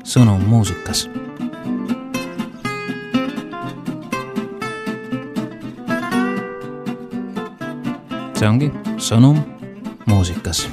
sõnum muusikas. See ongi sõnum muusikas.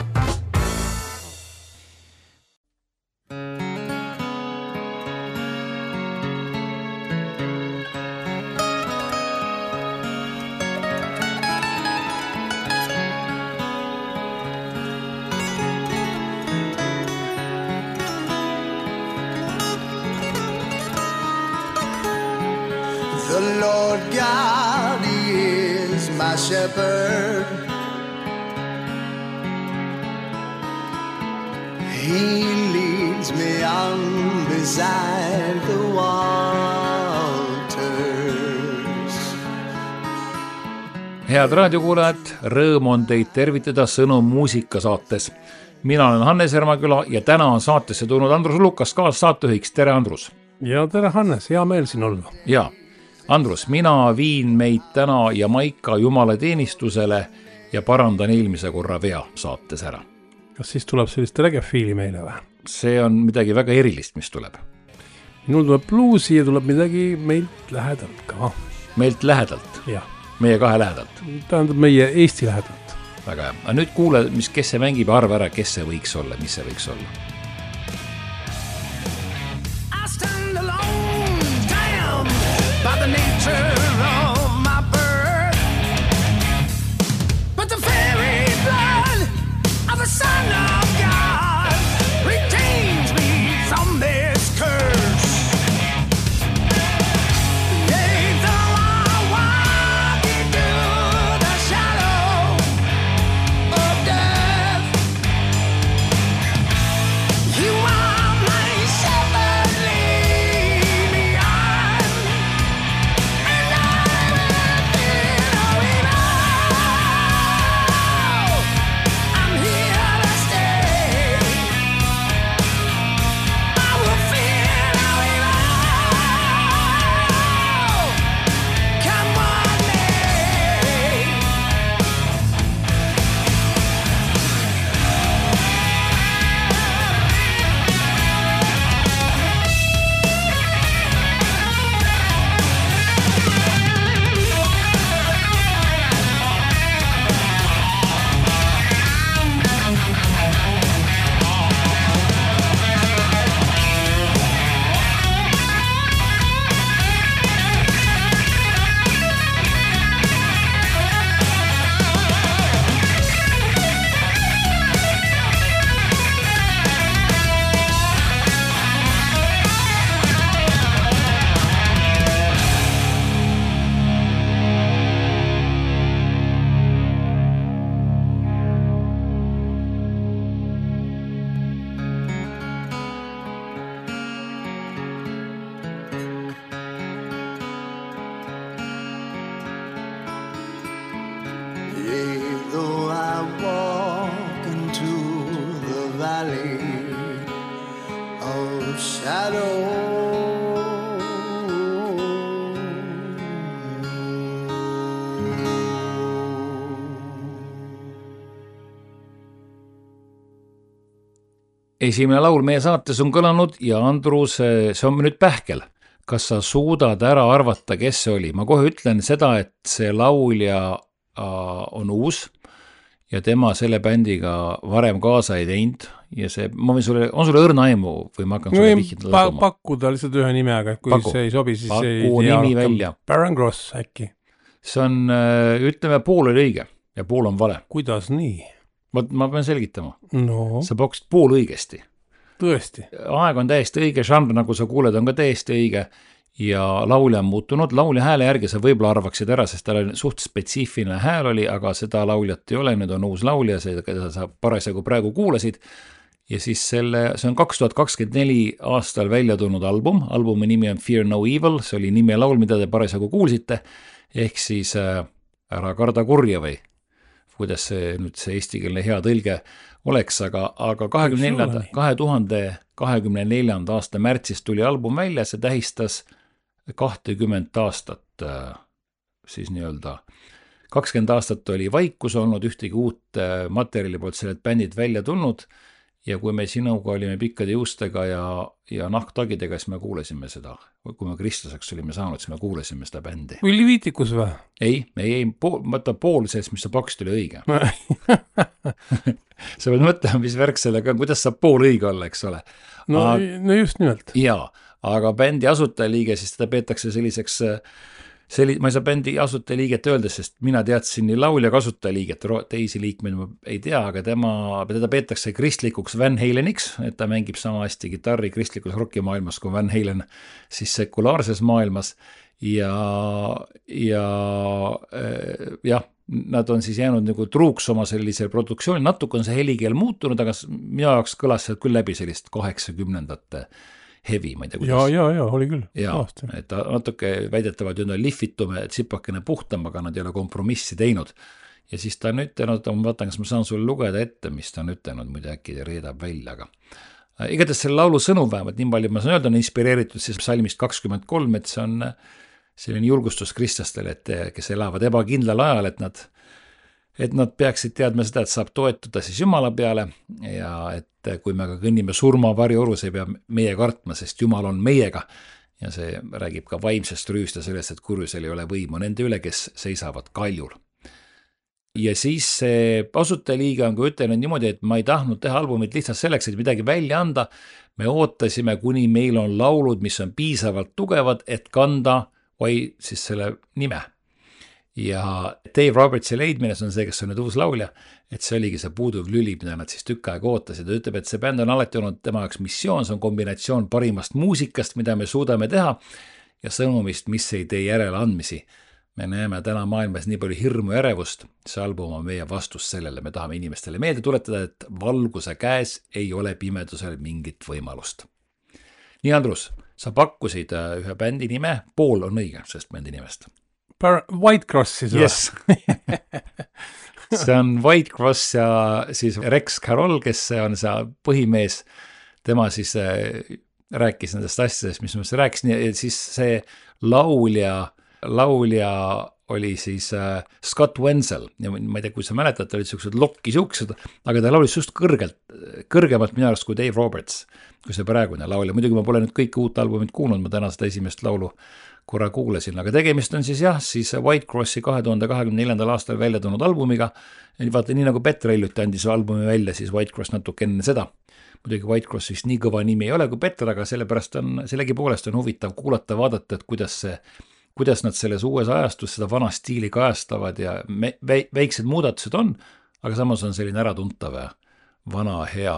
The Lord God, He is my shepherd. He leads me on beside the waters. Head raadiokuulajad, rõõm on teid tervitada Sõnum muusika saates. Mina olen Hannes Ermaküla ja täna on saatesse tulnud Andrus Lukas kaassaatejuhiks. Tere, Andrus! Ja tere, Hannes! Hea meel siin olla. Ja, Andrus, mina viin meid täna Jamaika jumalateenistusele ja parandan eelmise korra vea saates ära. Kas siis tuleb sellist regefiili meile või? See on midagi väga erilist, mis tuleb. Minul tuleb bluusi ja tuleb midagi meilt lähedalt ka. Meilt lähedalt? Ja. Meie kahe lähedalt? Tähendab meie Eesti lähedalt. Väga hea. Aga nüüd kuule, kes see mängib, arva ära, kes see võiks olla, mis see võiks olla. By the nature of my birth, but the very blood of the Son of God retains me from this curse. Yea, though I walk into the shadow of death, you are my shepherd, lead me on. Though I walk into the valley of shadow, Esimene laul meie saates on kõlanud ja Andrus, see on nüüd pähkel. Kas sa suudad ära arvata, kes see oli? Ma kohe ütlen seda, et see laulja on uus ja tema selle bändiga varem kaasa ei teinud ja see, ma võin sulle, on sulle õrna aimu või ma hakkan sulle vihjid lasuma? Pakkuda lihtsalt ühe nime, aga kui see ei sobi, siis Paku nimi välja. Baron Gross äkki. See on, ütleme, pool oli õige ja pool on vale. Kuidas nii? Ma pean selgitama. No. Sa pakkusid pool õigesti. Tõesti. Aeg on täiesti õige, žanr, nagu sa kuuled, on ka täiesti õige ja laulja on muutunud. Laulja hääle järgi sa võib-olla arvaksid ära, sest tal suht spetsiifiline hääl oli, aga seda lauljat ei ole, nüüd on uus laulja, keda sa parasjagu praegu kuulasid. Ja siis see on 2024 aastal välja tulnud album. Albumi nimi on Fear No Evil, see oli nimi ja laul, mida te parasjagu kuulsite. Ehk siis ära karda kurja või kuidas see nüüd see eestikeelne hea tõlge oleks, aga 2024. aasta märtsis tuli album välja, see tähistas 20 aastat siis nii-öelda 20 aastat oli vaikus olnud, ühtegi uut materjali poolt sellelt bändid välja tulnud ja kui me sinuga olime pikkade juustega ja nahktagidega, siis me kuulesime seda. Kui me kristlaseks olime saanud, siis me kuulesime seda bändi. või Leviticus või? Ei, pool sellest, mis sa paksid, oli õige. Sa pead mõtlema, mis värk sellega on, kuidas saab pool õige olla, eks ole. No just nimelt. Jaa, aga bändi asutajaliige, siis teda peetakse selliseks, ma ei saa bändi asutajaliiget öelda, sest mina teadsin nii laulja kasutajaliiget, teisi liikmeid ma ei tea, aga teda peetakse kristlikuks Van Haleniks, et ta mängib sama hästi gitarri kristlikus rockimaailmas kui Van Halen siis sekulaarses maailmas ja jah, nad on siis jäänud nagu truuks oma sellise produktsiooni, natuke on see helikeel muutunud, aga minu jaoks kõlas sealt küll läbi sellist 80-ndate heavy, ma ei tea kuidas. Ja, oli küll. Ja, et natuke väidetavad ju lihvitume, tsipakene puhtam, aga nad ei ole kompromissi teinud. Ja siis ta on ütelnud, ma vaatan, kas ma saan sulle lugeda ette, mis ta on ütelnud, muide äkki reedab välja, aga igatahes selle laulu sõnum vähemalt, nii palju ma saan öelda, on inspireeritud siis psalmist 23, et see on selline julgustus kristlastele, et kes elavad ebakindlal ajal, et nad peaksid teadma seda, et saab toetuda siis Jumala peale ja et kui me ka kõnnime surmavarjuorus, ei pea meie kartma, sest Jumal on meiega ja see räägib ka vaimsest rüüst ja sellest, et kurjusel ei ole võimu nende üle, kes seisavad kaljul. Ja siis see asutajaliige on ka ütelnud niimoodi, et ma ei tahtnud teha albumit lihtsalt selleks, et midagi välja anda. Me ootasime, kuni meil on laulud, mis on piisavalt tugevad, et kanda või siis selle nime. Ja Dave Robertsi leidmine, see on see, kes on nüüd uus laulja, et see oligi see puuduv lüli, mida nad siis tükk aega ootasid. Ta ütleb, et see bänd on alati olnud tema jaoks missioon, see on kombinatsioon parimast muusikast, mida me suudame teha ja sõnumist, mis ei tee järele andmisi. Me näeme täna maailmas nii palju hirmu ja ärevust, see album on meie vastus sellele, me tahame inimestele meelde tuletada, et valguse käes ei ole pimedusel mingit võimalust. Nii, Andrus, sa pakkusid ühe bändi nime, pool on õige sellest bändi nimest. White Cross siis või? Yes. See on White Cross ja siis Rex Carroll, kes on see põhimees, tema siis rääkis nendest asjadest, mis ma rääkisin, ja siis see laulja oli siis Scott Wenzel ja ma ei tea, kui sa mäletad, ta olid sellised lokki-siuksed, aga ta laulis just kõrgemalt minu arust kui Dave Roberts, kui see praegune laulja. Muidugi ma pole nüüd kõiki uut albumit kuulnud, ma täna seda esimest laulu korra kuulasin, aga tegemist on siis siis White Crossi 2024. aastal välja tulnud albumiga. Vaata, nii nagu Petra hiljuti andis albumi välja, siis White Cross natuke enne seda. Muidugi White Cross vist nii kõva nimi ei ole kui Petra, aga sellegipoolest on huvitav kuulata, vaadata, et kuidas nad selles uues ajastus seda vana stiili kajastavad ja väiksed muudatused on, aga samas on selline äratuntav ja vana hea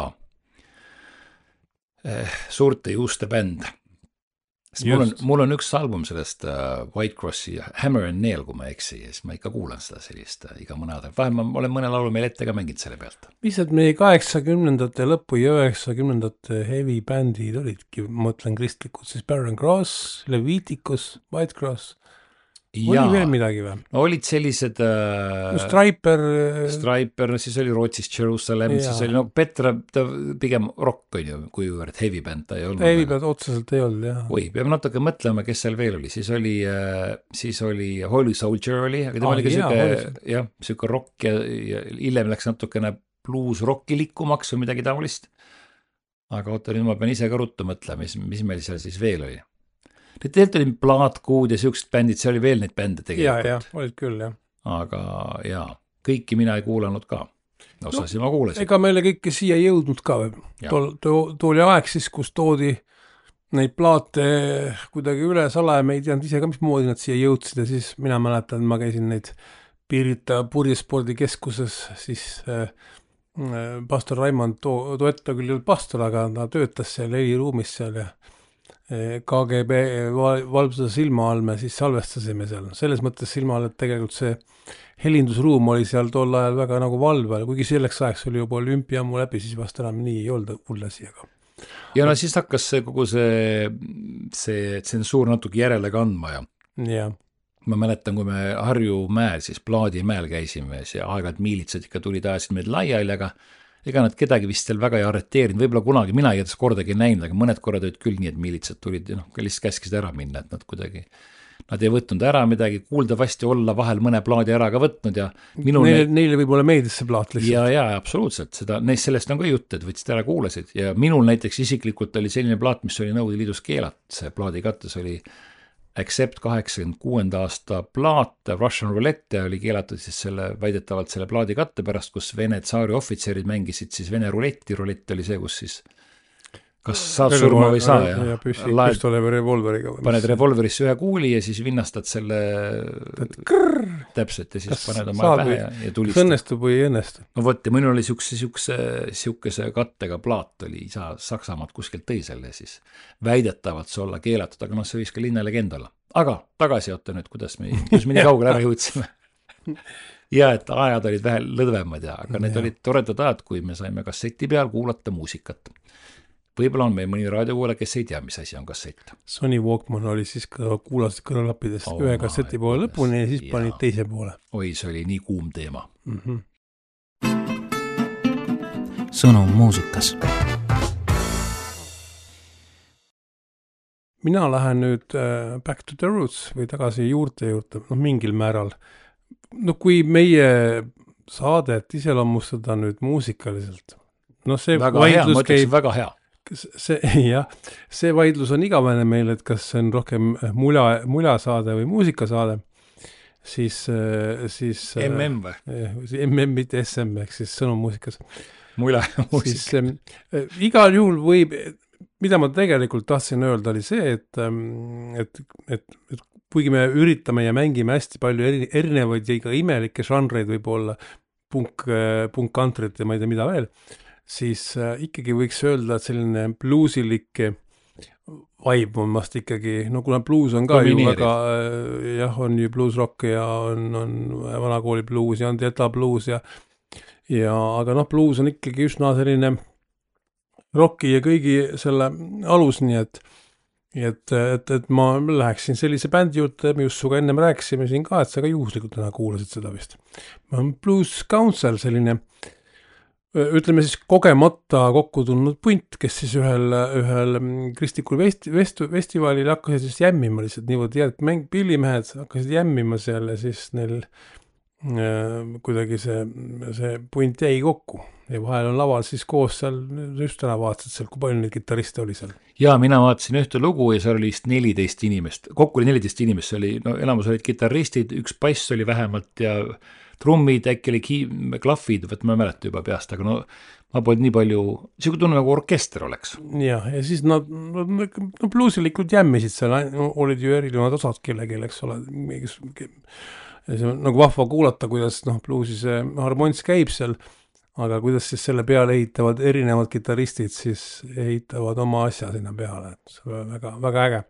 suurte juuste bänd. Mul on üks album sellest White Crossi Hammer and Nail, kui ma eksi, ja siis ma ikka kuulan seda sellist iga mõne aeg. Vähem ma olen mõne laulu meil ette ka mänginud selle pealt. Mis need meie 80-ndate lõpu ja 90-ndate heavy bändid olidki, ma mõtlen kristlikud, siis Barren Cross, Leviticus, White Cross. Oli veel midagi või? Olid sellised Striper, siis oli Rootsis Jerusalem, siis oli Petra pigem rock on ju, kuivõrd heavy band ta ei olnud. Heavy band otseselt ei olnud, jah. Oi, peame natuke mõtlema, kes seal veel oli. Siis oli Holy Soldier oli, aga tema oli ka süke rock ja hiljem läks natukene blues rockilikumaks või midagi taolist. Aga oota, nüüd ma pean ise ka ruttu mõtlema, mis meil seal siis veel oli. Tegelikult oli Plaatkuud ja siuksed bändid, see oli veel neid bände tegelikult. Ja, olid küll, jah. Aga kõiki mina ei kuulanud ka. Osasi ma kuulasin. Ega meile kõike siia jõudnud ka. Tooli aeg siis, kus toodi neid plaate kuidagi üle salaja, me ei teadnud ise ka, mismoodi nad siia jõudsid ja siis mina mäletan, ma käisin neid Pirita purjespordikeskuses, siis pastor Raimond Toetta küll pastor, aga ta töötas seal heliruumis seal ja KGB valvsuse silma all me siis salvestasime seal. Selles mõttes silma all, et tegelikult see helindusruum oli seal tol ajal väga nagu valvel, kuigi selleks ajaks oli juba olümpiammu läbi, siis vast enam nii ei olnud hullasi. Ja no siis hakkas kogu see tsensuur natuke järele kandma ja ma mäletan, kui me Harjumäel, siis Plaadimäel käisime ja aeg-ajalt miilitsad ikka tulid ajasid meid laiali, aga ega nad kedagi vist veel väga ei arreteerinud, võib-olla kunagi, mina ei kordagi näinud, aga mõned korrad olid küll nii, et miilitsad tulid ja lihtsalt käskisid ära minna, et nad kuidagi nad ei võtnud ära midagi, kuuldavasti olla vahel mõne plaadi ära ka võtnud ja neile võib-olla meeldis see plaat lihtsalt. Ja, absoluutselt, sellest on ka jutt, et võtsid ära, kuulasid ja minul näiteks isiklikult oli selline plaat, mis oli Nõukogude Liidus keelatud, see plaadi kattes oli Accept 86. aasta plaat, Russian Roulette oli keelatud siis väidetavalt selle plaadi katte pärast, kus Vene tsaari ohvitserid mängisid siis Vene ruletti, rulett oli see, kus siis kas saad surma või saa ja püstole või revolveriga. Paned revolverisse ühe kuuli ja siis vinnastad selle täpselt ja siis paned oma pähe ja tulistad. Kas õnnestub või ei õnnestu? No võt, ja mõnul oli siukese kattega plaat oli isa Saksamaalt kuskilt tõi selle siis väidetavalt see olla keelatud, aga noh, see võis ka linnalegend olla. Aga tagasi oota nüüd, kuidas me nii kaugele ära jõudsime. Ja et ajad olid vähe lõdvemad aga need olid toredad ajad, kui me saime kasseti peal kuulata muusikat. Võib-olla on meil mõni raadiokuulaja, kes ei tea, mis asi on kassett. Sony Walkman oli siis, kuulasid kõrvalappidest ühe kasseti poole lõpuni ja siis panid teise poole. Oi, see oli nii kuum teema. Sõnum muusikas. Mina lähen nüüd back to the roots või tagasi juurte, mingil määral. No kui meie saadet iseloomustada nüüd muusikaliselt, see väga hea, ma ütleksin väga hea. See vaidlus on igavene meil, et kas see on rohkem muljasaade või muusikasaade, siis MM või? MM, mitte SM, ehk siis sõnum muusikas. Mulja muusika. Igal juhul võib, mida ma tegelikult tahtsin öelda, oli see, et kuigi me üritame ja mängime hästi palju erinevaid ja ka imelikke žanreid võib-olla, punk-countryt ja ma ei tea mida veel, siis ikkagi võiks öelda, et selline bluusilik vibe on vast ikkagi, kuna bluus on ka ju väga, on ju blues rock ja on vanakooli bluus ja on delta bluus aga bluus on ikkagi üsna selline rocki ja kõigi selle alus, nii et ma läheksin sellise bändi juurde, me just suga ennem rääkisime siin ka, et sa ka juhuslikult täna kuulasid seda vist. Blues Council, selline ütleme siis kogemata kokku tulnud punt, kes siis ühel kristlikul festivalil hakkasid siis jämmima lihtsalt niimoodi, et pillimehed hakkasid jämmima seal ja siis neil kuidagi see punt jäi kokku ja vahel on laval siis koos seal, just täna vaatasid seal, kui palju neid gitarriste oli seal. Ja mina vaatasin ühte lugu ja seal oli 14 inimest, kokku oli 14 inimest, see oli, elamus olid gitarristid, üks bass oli vähemalt ja trummid, äkki oli klahvid, ma mäleta juba peast, aga ma polnud nii palju, siuke tunne nagu orkester oleks. Ja siis nad bluusilikult jämmisid seal, olid ju erinevad osad kelleks ole, see on nagu vahva kuulata, kuidas bluusi see harmons käib seal, aga kuidas siis selle peale ehitavad erinevad gitaristid, siis ehitavad oma asja sinna peale, et see on väga, väga äge.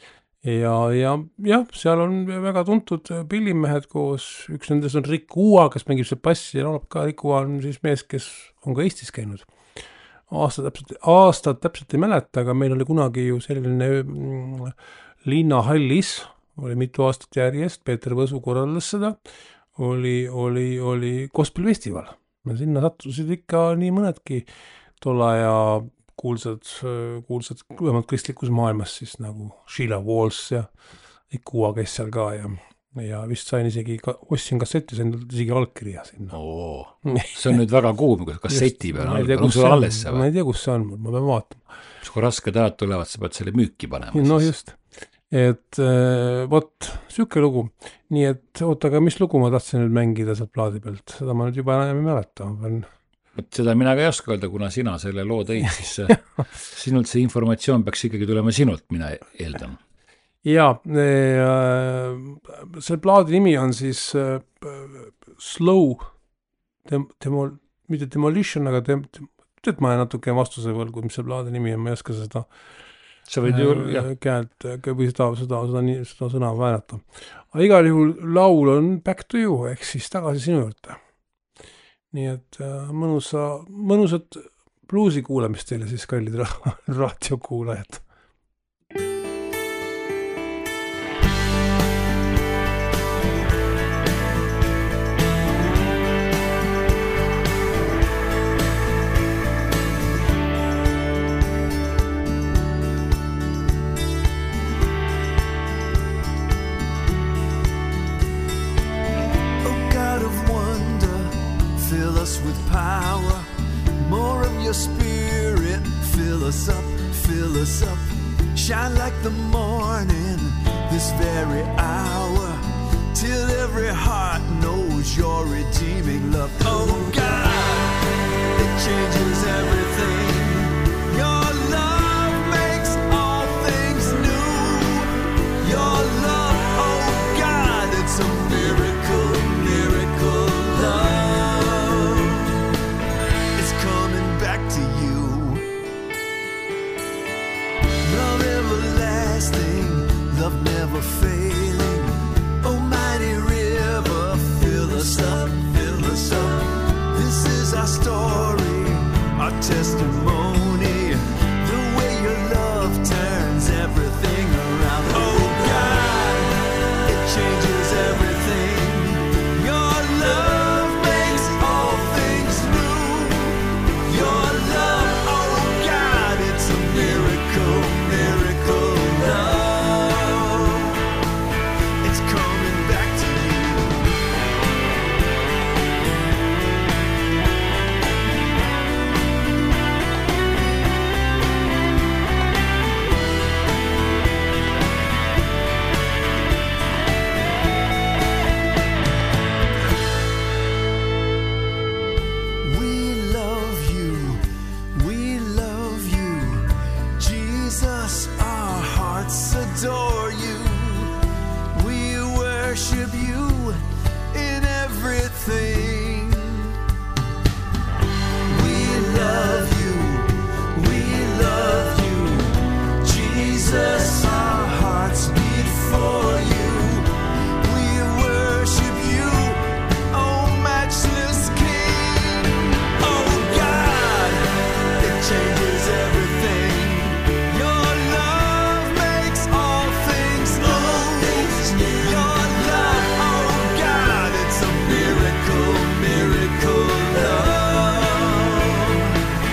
Ja seal on väga tuntud pillimehed koos, üks nendest on Rick Uua, kes mängib seal bassi ja laulab ka. Rick Uua on siis mees, kes on ka Eestis käinud. Aastat täpselt ei mäleta, aga meil oli kunagi ju selline linnahallis, oli mitu aastat järjest, Peeter Võsu korraldas seda, oli gospel festival. Sinna sattusid ikka nii mõnedki tolla ja kuulsad vähemalt kristlikus maailmas siis nagu Sheila Walls ja Ikua, kes seal ka ja vist sain isegi, ostsin kasseti, sain isegi allkirja sinna. See on nüüd väga kuum, kasseti peal, on sul alles see või? Ma ei tea, kus see on, ma pean vaatama. Kui rasked ajad tulevad, sa pead selle müüki panema. No just, et vot, süke lugu. Nii et aga mis lugu ma tahtsin nüüd mängida sealt plaadi pealt, seda ma nüüd juba enam ei mäleta, ma pean seda mina ka ei oska öelda, kuna sina selle loo tõid, siis sinult see informatsioon peaks ikkagi tulema sinult, mina eeldan. Ja, selle plaadi nimi on siis Slow mitte Demolition, aga tead ma natuke vastuse võlgu, mis see plaadi nimi on, ma ei oska seda käelt või seda sõna väärata. Aga igal juhul laul on Back to You, ehk siis tagasi sinu juurde. Nii et mõnusat bluusi kuulamist teile siis, kallid raadiokuulajad. us up, shine like the morning, this very hour, till every heart knows your redeeming love. Oh God, it changes everything. Your love makes all things new. Your love, oh God, it's a miracle, miracle love. It's coming back to you. Love everlasting, love never failing. Oh mighty river, fill us up, fill us up. This is our story, our testimony, the way your love turns everything around. Oh God, it changes everything. Your love makes all things new. Your love, oh God, it's a miracle, miracle love. It's coming back to you. We love you, Jesus, our hearts adore you. We worship you in everything. We love you, Jesus, our hearts beat for you. We worship you, oh matchless King. Oh God, it changes everything. Your love makes all things new. Your love, oh God, it's a miracle, miracle love.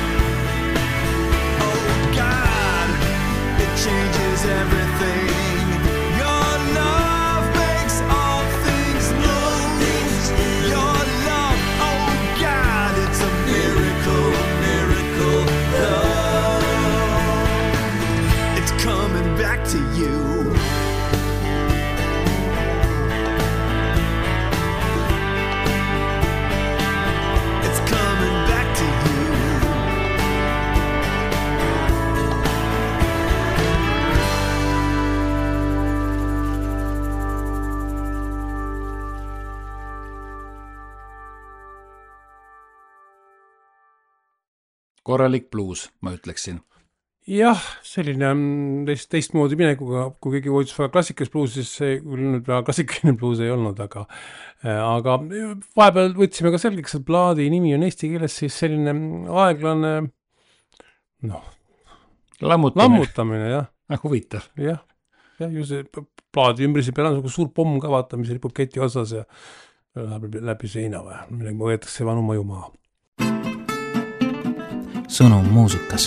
Oh God, it changes everything. Your love makes all things new. Your love, oh God, it's a miracle, miracle love. It's coming back to you. It's coming back to you. korralik bluus, ma ütleksin. jah, selline teistmoodi minekuga, kui keegi hoidis väga klassikalist bluusi, siis see küll nüüd väga klassikaline bluus ei olnud, aga vahepeal võtsime ka selgeks, et plaadi nimi on eesti keeles siis selline aeglane lammutamine, jah. Huvitav. jah, ju see plaadi ümbrise peal on nagu suur pomm ka, vaata, mis ripub keti otsas ja läheb läbi seina või, millega võetakse vanu mõju maha. Sõnum muusikas.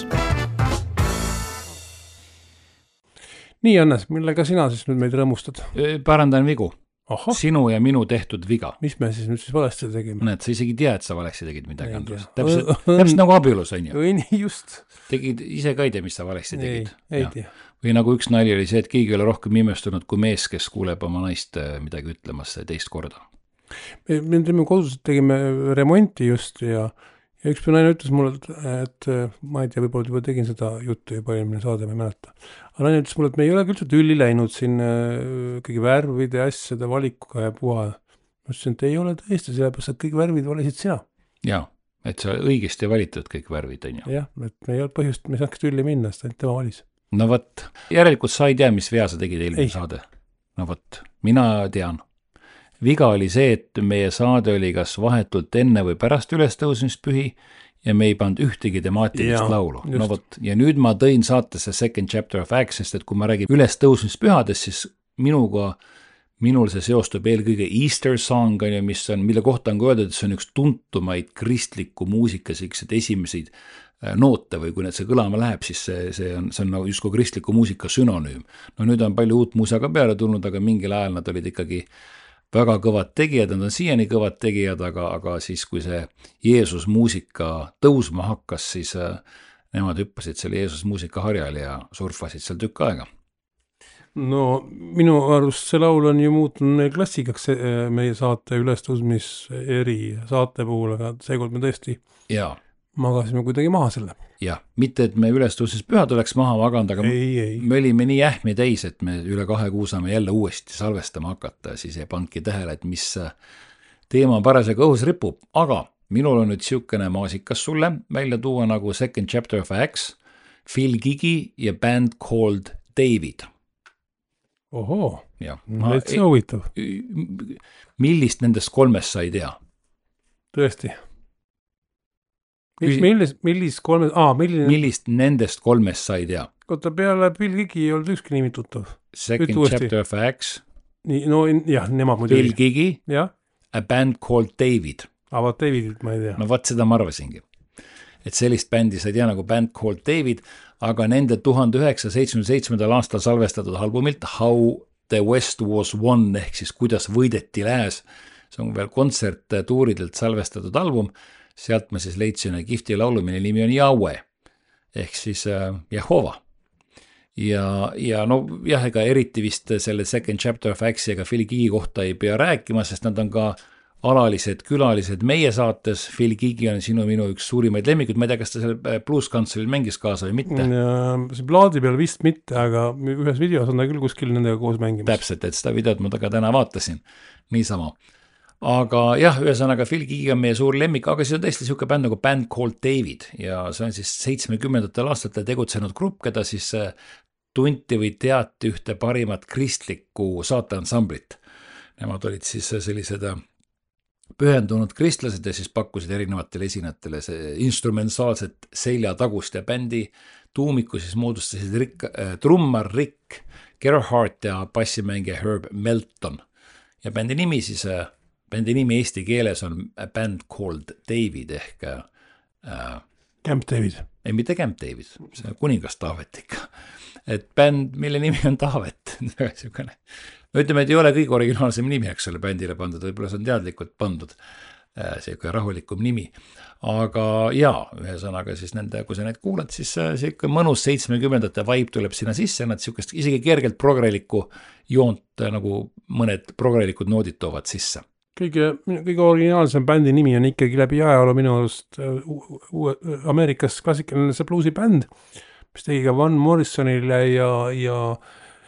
Nii, Hannes, millega sina siis nüüd meid rõõmustad? Parandan vigu. Aha. Sinu ja minu tehtud viga. Mis me siis nüüd valesti tegime? Näed, sa isegi tea, et sa valesti tegid midagi, Andrus. Täpselt nagu abielus on ju. Just. Tegid ise ka ei tea, mis sa valesti tegid. Ei tea. Või nagu üks nali oli see, et keegi ei ole rohkem imestunud kui mees, kes kuuleb oma naist midagi ütlemas teist korda. Me kodus tegime remonti just ja üks naine ütles mulle, et ma ei tea, võib-olla juba tegin seda juttu juba eelmine saade, ma ei mäleta. Aga naine ütles mulle, et me ei ole küll tülli läinud siin kõigi värvide asjade valikuga ja puha. Ma ütlesin, et ei ole tõesti, sellepärast, et kõik värvid valisid sina. Jaa, et sa õigesti valitud kõik värvid, on ju. Jah, et me ei ole põhjust, me saaks tülli minna, sest ainult tema valis. No võt, järelikult sa ei tea, mis vea sa tegid eelmine saade. No võt, mina tean. Viga oli see, et meie saade oli kas vahetult enne või pärast ülestõusmispühi ja me ei pannud ühtegi temaatilist laulu. No võt, ja nüüd ma tõin saatesse Second Chapter of Acts, sest et kui ma räägin ülestõusmispühadest, siis minul see seostub eelkõige Easter song, mille kohta on öeldud, et see on üks tuntumaid kristliku muusika esimesed noote või kui need see kõlama läheb, siis see on nagu justkui kristliku muusika sünonüüm. No nüüd on palju uut muusika peale tulnud, aga mingil ajal nad olid ikkagi väga kõvad tegijad, nad on siiani kõvad tegijad, aga siis kui see Jeesus muusika tõusma hakkas, siis nemad hüppasid seal Jeesus muusikaharjal ja surfasid seal tükk aega. no minu arust see laul on ju muutunud klassikaks meie saate ülestõusmis eri saate puhul, aga seekord me tõesti magasime kuidagi maha selle. Jah, mitte et me ülestõusmis pühad oleks maha maganud, aga ei. me olime nii ähmi täis, et me üle 2 kuu saame jälle uuesti salvestama hakata, siis ei pannudki tähele, et mis teema parasjagu õhus ripub, aga minul on nüüd siukene maasikas sulle välja tuua nagu Second Chapter of Acts, Phil Gigi ja Band Called David. Ohoo, see huvitav. Millist nendest 3 sa ei tea? Tõesti. Millist 3? Millist nendest 3 sa ei tea? Kota peale Phil Gigi ei olnud ükski nimi tuttav. Second Chapter of Acts. Nii, no jah, nemad muidu. Phil Gigi, ja? A Band Called David. Aga Davidit ma ei tea. No vaat seda ma arvasingi. Et sellist bändi sa ei tea nagu Band Called David, aga nende 1977. aastal salvestatud albumilt How the West Was Won ehk siis kuidas võideti lääs. See on veel kontserttuuridelt salvestatud album. Sealt ma siis leidsin kihvti laulu, mille nimi on Yahweh ehk siis Jehova. Ja no jah, ega eriti vist selle Second Chapter of Acts ega Phil Gigi kohta ei pea rääkima, sest nad on ka alalised külalised meie saates. Phil Gigi on minu üks suurimaid lemmikud, ma ei tea, kas ta selle Blues Councilil mängis kaasa või mitte. See plaadi peal vist mitte, aga ühes videos on ta küll kuskil nendega koos mängimas. Täpselt, et seda videot ma ka täna vaatasin, niisama. Aga jah, ühesõnaga Phil Gigi on meie suur lemmik, aga siis on tõesti siuke bänd nagu Band Called David ja see on siis 70. aastatel tegutsenud grupp, keda siis tunti või teati ühte parimat kristlikku saataansamblit. Nemad olid siis sellised pühendunud kristlased ja siis pakkusid erinevatele esinejatele instrumentaalset seljatagust ja bändi tuumiku siis moodustasid trummar Rick Gerhardt ja bassimängija Herb Melton. Ja bändi nimi eesti keeles on A Band Called David ehk Camp David. Ei, mitte Camp David, see on kuningas Taavet ikka. Et bänd, mille nimi on Taavet. No ütleme, et ei ole kõige originaalsem nimi, eks ole, bändile pandud, võib-olla see on teadlikult pandud, see rahulikum nimi. Aga jaa, ühesõnaga siis kui sa neid kuulad, siis see ikka mõnus 70. vibe tuleb sinna sisse, nad siukest isegi kergelt progrelikku joont, nagu mõned progrelikud noodid toovad sisse. Kõige originaalsem bändi nimi on ikkagi läbi ajaloo minu arust Ameerikas klassikaline see bluesi bänd, mis tegi ka Van Morrisonile ja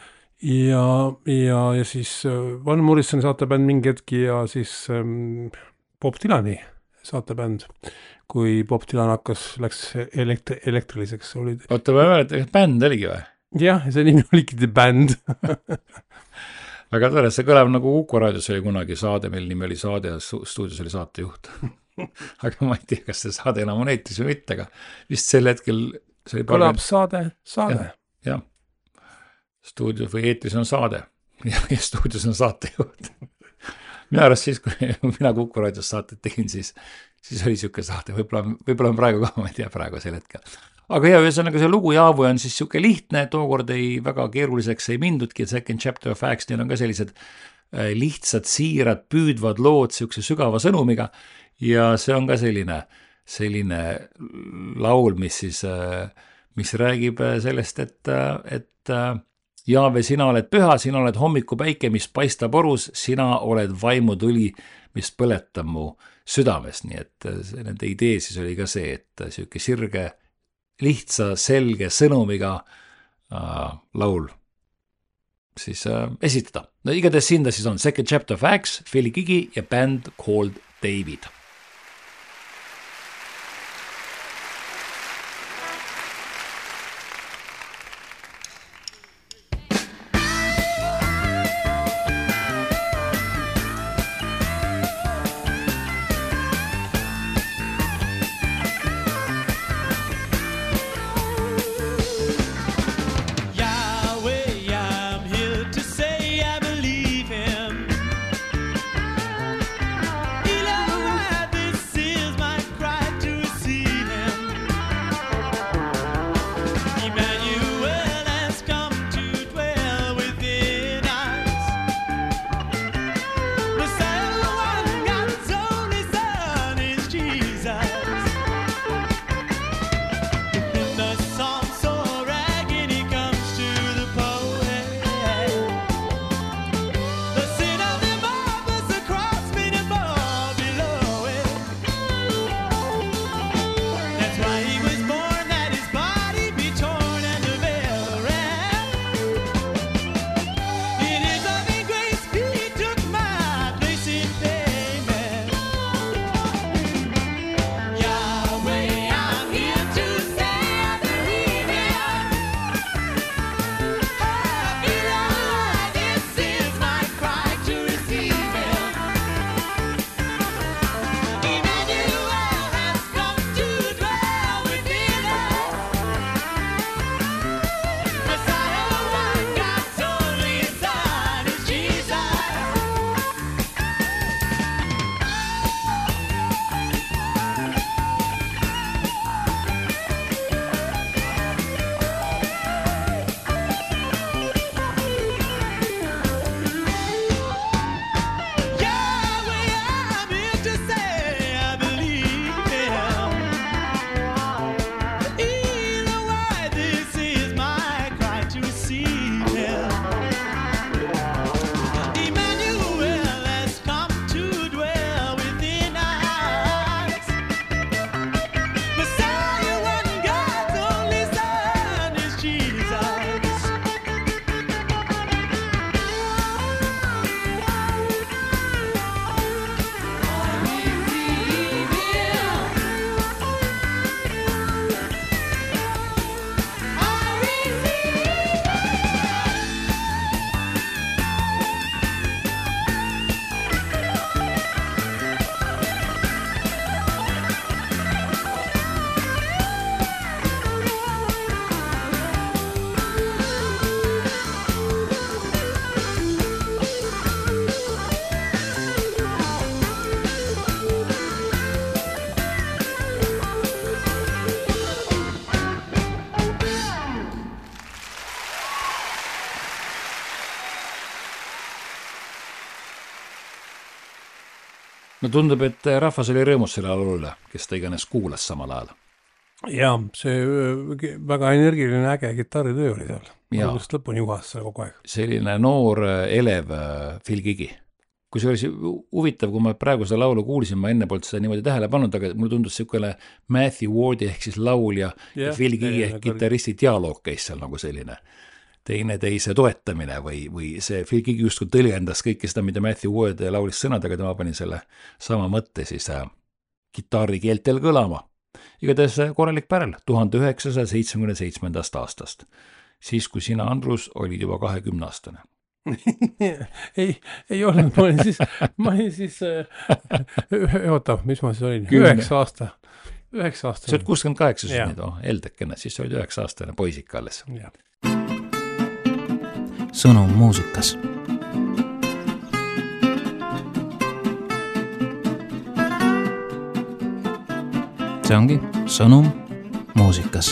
siis Van Morrisoni saatebänd mingi hetki ja siis Bob Dylani saatebänd, kui Bob Dylan läks elektriliseks. Oota, ma mäletan, et bänd oligi või? Jah, see nimi oligi The Band. Väga tore, see kõlab nagu Kuku raadios oli kunagi saade, meil nimi oli saade ja stuudios oli saatejuht. Aga ma ei tea, kas see saade enam on eetris või mitte, aga vist sel hetkel see oli kõlab saade. Jah, stuudios või eetris on saade ja stuudios on saatejuht. Mina arvast siis, kui mina Kuku raadios saated tegin, siis oli siuke saade, võib-olla on praegu ka, ma ei tea praegu sel hetkel. Aga hea, ühesõnaga see lugu Yahweh on siis siuke lihtne, tookord ei väga keeruliseks ei mindudki, Second Chapter of Acts, neil on ka sellised lihtsad, siirad, püüdvad lood siukse sügava sõnumiga ja see on ka selline laul, mis räägib sellest, et Jahve, sina oled püha, sina oled hommikupäike, mis paistab orus, sina oled vaimutuli, mis põletab mu südames, nii et nende idee siis oli ka see, et siuke sirge lihtsa, selge sõnumiga laul siis esitada. No igatahes sinda siis on Second Chapter of Acts, Phil Gigi ja Band Called David. He loves no tundub, et rahvas oli rõõmus selle laulule, kes ta iganes kuulas samal ajal. ja see väga energiline äge kitarritöö oli seal. Algusest lõpuni juhas seal kogu aeg. Selline noor elev Phil Gigi. Kui see oli huvitav, kui ma praegu seda laulu kuulsin, ma enne poolt seda niimoodi tähele pannud, aga mulle tundus selline Matthew Wardi ehk siis laulja ja Phil Gigi ehk kitaristi dialoog käis seal nagu selline teine teise toetamine või see Phil Gigi just kui tõljendas kõike seda, mida Matthew Ward laulis sõnadega, tema pani selle sama mõtte siis kitarrikeeltel kõlama. Igatahes korralik pärl 1977. aastast. Siis, kui sina, Andrus, olid juba 20-aastane. ei olnud, ma olin siis oota, mis ma siis olin? 9 aasta. 9 aastane. See olid 68 nüüd, eldekene, siis olid 9 aastane poisik alles. Sõnum muusikas. See ongi Sõnum muusikas.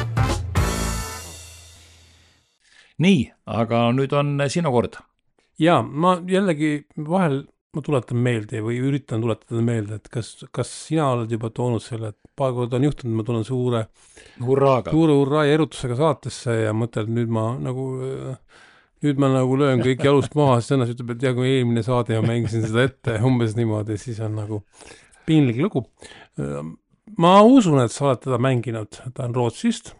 Nii, aga nüüd on sinu kord. Ja, ma jällegi vahel ma tuletan meelde või üritan tuletada meelde, et kas sina oled juba toonud selle, et paar korda on juhtunud, ma tulen suure hurraa ja erutusega saatesse ja mõtlen, nüüd ma löön kõik jalust maha, siis ennast ütleb, et kui eelmine saade ja mängisin seda ette umbes niimoodi, siis on nagu piinlik lugu. Ma usun, et sa oled teda mänginud, ta on Rootsist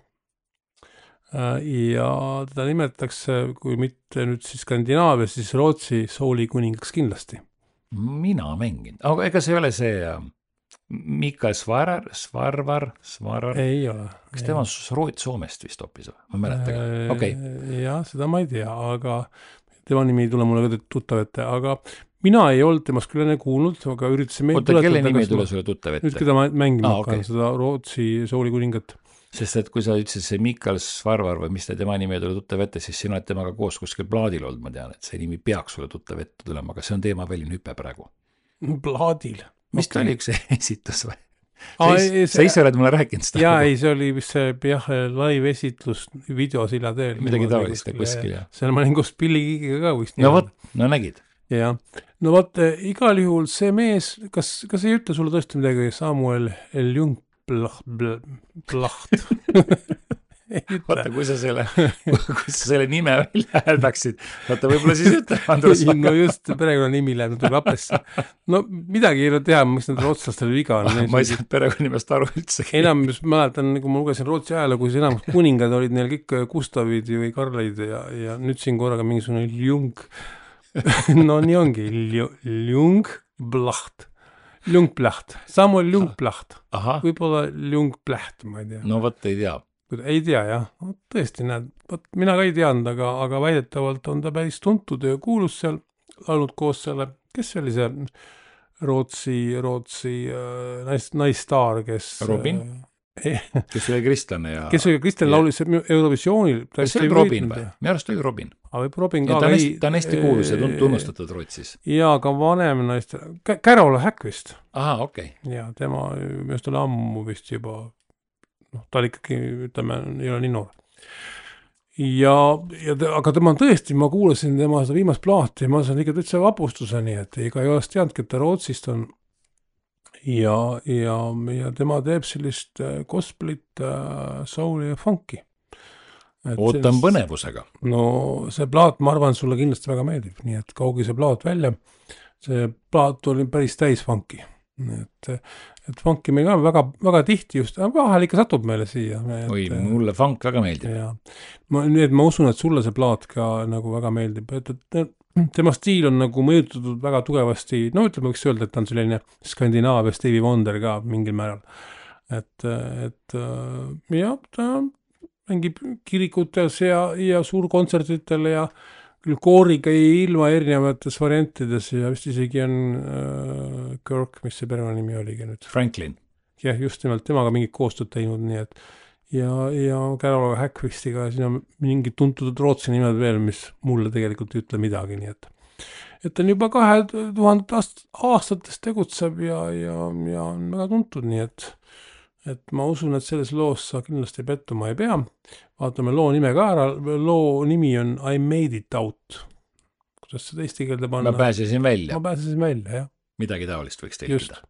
ja teda nimetatakse, kui mitte nüüd siis Skandinaavias, siis Rootsi souli kuningaks kindlasti. Mina mängin. Aga ega see ei ole see Mikael Svarvar? Ei ole. Kas tema on Soomest vist hoopis? Ma mäletan. Okay. Ja, seda ma ei tea, aga tema nimi ei tule mulle ka tuttav ette, aga mina ei olnud temast küll enne kuulnud, aga üritasin Oota, kelle nimi ei tule sulle tuttav ette? Nüüd, keda ma mängima hakkan, seda Rootsi souli kuningat. Sest et kui sa ütlesid see Mikael Svarvar või mis tema nimi ei tule tuttav ette, siis sina oled temaga koos kuskil plaadil olnud, ma tean, et see nimi peaks sulle tuttav ette tulema, aga see on teema väline hüpe praegu. Plaadil? Mis ta oli üks esitus või? Sa ise oled mulle rääkinud seda? Jaa, ei, see oli vist see live esitlus videosilla teel. Midagi tavalist kuskil, jah. Seal ma olin koos Billy Gigiga ka vist. No võt, no nägid. Ja, no võt, igal juhul see mees, kas ei ütle sulle tõesti midagi Samuel L. Jung Plaht. Vaata, kui sa selle nime välja häldaksid, vaata, võib-olla siis ütle, Andrus. No just, perekonnanimi läheb natuke lapesse. No midagi ei ole teha, miks need rootslastel viga on. Ma ei saa perekonnimest aru üldse. Enam, mis mäletan, kui ma lugesin Rootsi ajalugu, siis enam kuningad olid neil kõik Gustavid või Karleid ja nüüd siin korraga mingisugune Ljung. No nii ongi, Ljungplaht, Samuel Ljungplaht, võib-olla Ljungplaht, ma ei tea. No võt ei tea. Ei tea, jah, tõesti näed, mina ka ei teadnud, aga väidetavalt on ta päris tuntud ja kuulus seal, laulnud koos selle, kes oli see Rootsi naisstaar, kes Robin? Kes oli kristlane ja... Kes oli kristlane, laulis Eurovisioonil. Kas see oli Robin või? Minu arust oli Robin. Robin ka ta on hästi kuulus ja tunnustatud Rootsis. Ja ka vanem naist, Carol Häkkvist. Aha, okei. Ja tema, just oli ammu vist juba, ta oli ikkagi, ütleme, ei ole nii noor. Aga tema tõesti, ma kuulasin tema seda viimast plaati ja ma saan ikka täitsa vapustuseni, et ega ei oleks teadnud, et ta Rootsist on ja tema teeb sellist gospelit, souli ja funky. Ootan põnevusega. No see plaat, ma arvan, sulle kindlasti väga meeldib, nii et kaugi see plaat välja. See plaat oli päris täis funky. Et funky meil ka väga, väga tihti just, vahel ikka satub meile siia. Oi, mulle funk väga meeldib. Ja. Ma usun, et sulle see plaat ka nagu väga meeldib. Tema stiil on nagu mõjutatud väga tugevasti, no ütleme, võiks öelda, et ta on selline Skandinaavia Stevie Wonder ka mingil määral. Ja ta mängib kirikutes ja suurkontsertitel ja küll kooriga ilma erinevates variantides ja vist isegi on Kirk, mis see perekonnanimi oligi nüüd? Franklin. Jah, just nimelt temaga mingit koostööd teinud, nii et ja Carol Häkkvistiga siin on mingid tuntud Rootsi nimed veel, mis mulle tegelikult ei ütle midagi, nii et ta on juba 2000 aastates tegutseb ja on väga tuntud, nii et ma usun, et selles loos sa kindlasti pettuma ei pea. Vaatame loo nime ka ära. Loo nimi on I Made It Out. Kuidas seda eesti keelde panna? Ma pääsesin välja. Ma pääsesin välja, jah. midagi taolist võiks tekkida. Just.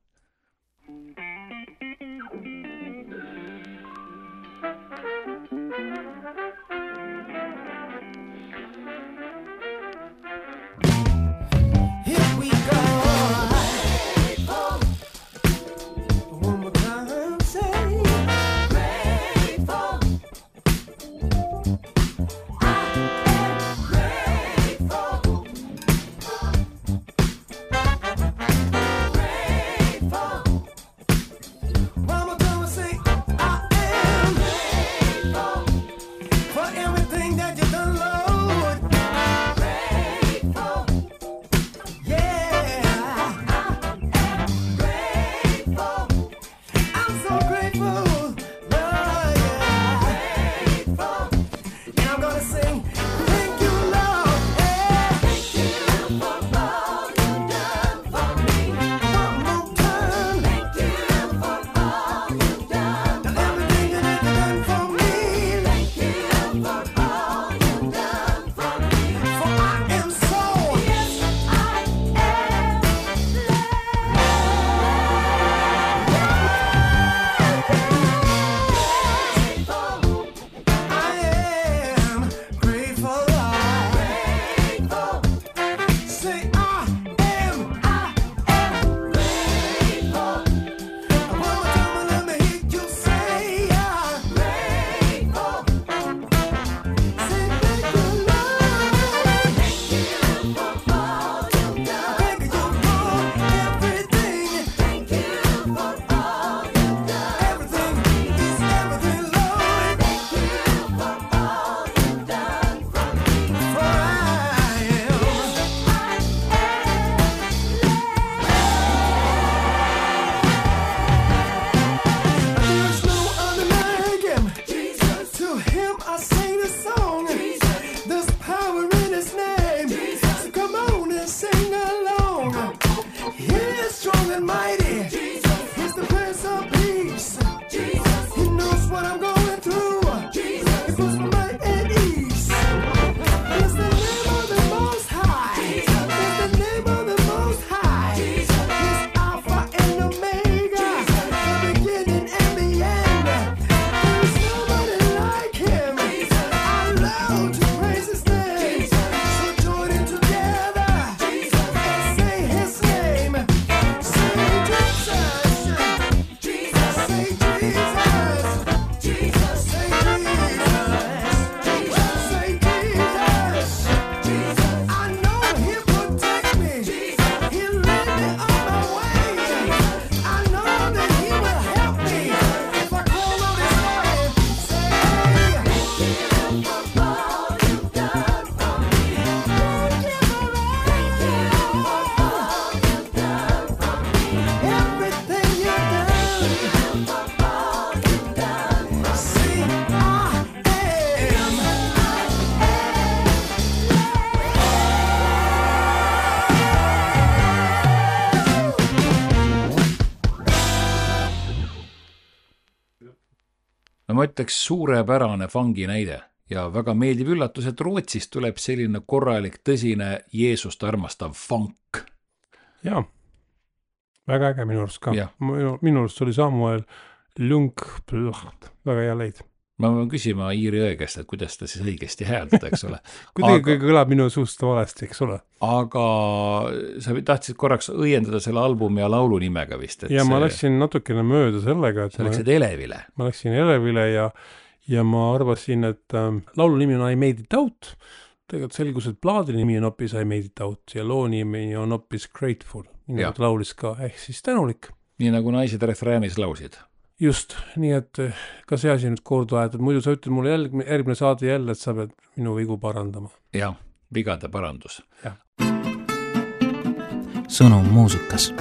no ma ütleks suurepärane fungi näide ja väga meeldiv üllatus, et Rootsist tuleb selline korralik, tõsine Jeesust armastav funk. Jaa, väga äge minu arust ka. Minu arust oli Samuel Lunk, väga hea leid. Ma võin küsima Iiri õe käest, et kuidas ta siis õigesti hääldada, eks ole. Kuidagi kõlab minu suust valesti, eks ole. Aga sa tahtsid korraks õiendada selle albumi ja laulu nimega vist. Ja ma läksin natukene mööda sellega, et sa läksid Elevile. Ma läksin Elevile ja ma arvasin, et laulu nimi on I Made It Out. Tegelikult selgus, et plaadi nimi on hoopis I Made It Out ja loo nimi on hoopis Grateful. Nii nagu laulis ka, ehk siis tänulik. Nii nagu naised refräänis lausid. Just, nii et ka see asi nüüd kordu ajatud. Muidu sa ütled mulle järgmine saade jälle, et sa pead minu vigu parandama. Jah, vigade parandus. Ja. Sõnum muusikas.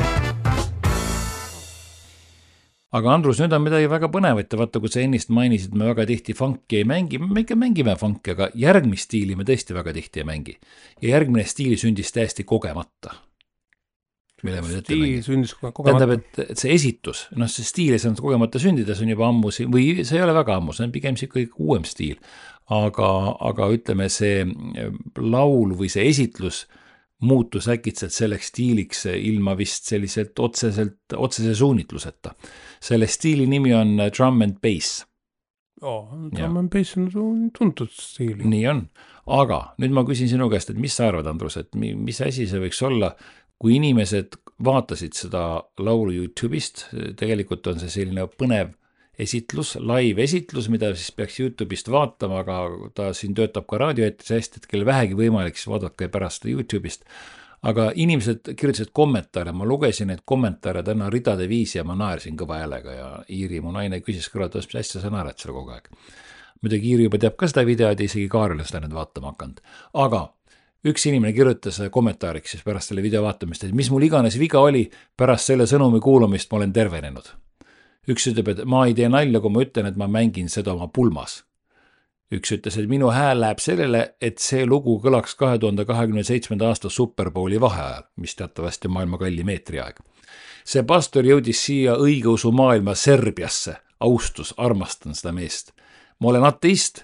Aga Andrus, nüüd on midagi väga põnevat ja vaata, kui sa ennist mainisid, me väga tihti funki ei mängi, me ikka mängime funki, aga järgmist stiili me tõesti väga tihti ei mängi. Ja järgmine stiil sündis täiesti kogemata. Stiil sündis kogemata. Tähendab, et see esitus, see stiil ei saanud kogemata sündida, see on juba ammu, või see ei ole väga ammu, see on pigem kõik uuem stiil. Aga ütleme, see laul või see esitlus muutus äkitselt selleks stiiliks ilma vist selliselt otsese suunitluseta. Selle stiili nimi on drum and bass. Drum and bass on tuntud stiili. Nii on, aga nüüd ma küsin sinu käest, et mis sa arvad, Andrus, et mis asi see võiks olla, kui inimesed vaatasid seda laulu YouTube'ist, tegelikult on see selline põnev esitlus, live esitlus, mida siis peaks YouTube'ist vaatama, aga ta siin töötab ka raadioetis hästi, et kel vähegi võimalik, siis vaadake pärast YouTube'ist. Aga inimesed kirjutasid kommentaare, ma lugesin neid kommentaare täna ridade viisi ja ma naersin kõva häälega ja Iiri, mu naine küsis kõrvalt, mis hästi sa naerad seal kogu aeg. Muidugi Iiri juba teab ka seda videod ja isegi Kaarel seda nüüd vaatama hakanud. Aga üks inimene kirjutas kommentaariks siis pärast selle video vaatamist, et mis mul iganes viga oli, pärast selle sõnumi kuulamist ma olen tervenenud. Üks ütleb, et ma ei tee nalja, kui ma ütlen, et ma mängin seda oma pulmas. Üks ütles, et minu hääl läheb sellele, et see lugu kõlaks 2027. aasta Superbowli vaheajal, mis teatavasti maailma kalli meetriaeg. See pastor jõudis siia õigeusu maailma Serbiasse, austus, armastan seda meest. Ma olin ateist,